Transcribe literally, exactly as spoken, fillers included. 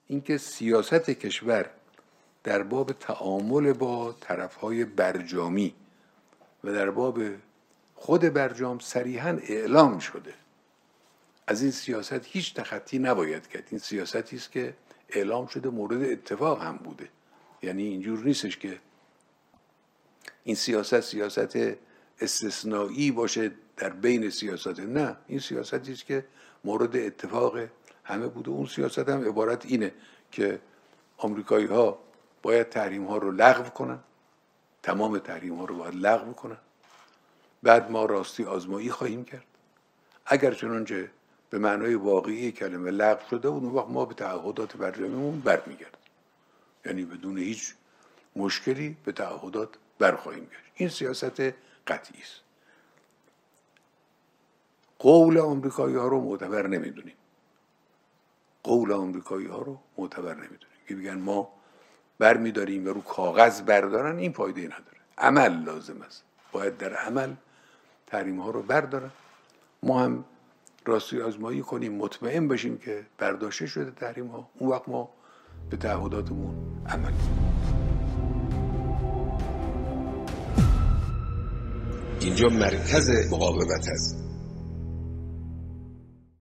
اینکه سیاست کشور در باب تعامل با طرفهای برجامی و در باب خود برجام صریحاً اعلام شده. از این سیاست هیچ تخطی نباید کرد. این سیاستی است که اعلام شده، مورد اتفاق هم بوده. یعنی اینجور نیستش که این سیاست سیاست استثنایی باشه در بین سیاست. نه، این سیاستی است که مورد اتفاق همه بوده. اون سیاست هم عبارت اینه که آمریکایی ها باید تحریم ها رو لغو کنن، تمام تحریم ها رو باید لغو کنن، بعد ما راستی آزمایی خواهیم کرد. اگر چنانچه به معنای واقعی کلمه لغو شده، اون وقت ما به تعهدات برجامیمون برمیگردیم، یعنی بدون هیچ مشکلی به تعهدات برخواهیم گشت. این سیاست قطعی است. قول آمریکایی ها رو معتبر نمیدونیم. قول آمریکایی ها رو معتبر نمیدونیم که بگن ما برمیداریم و رو کاغذ بردارن، این فایده نداره. عمل لازم است. باید در عمل تحریم ها رو بردارن، ما هم راستی آزمایی کنیم، مطمئن بشیم که برداشته شده تحریم ها، اون وقت ما به تعهداتمون عمل کنیم. اینجا مرکز مقاومت است.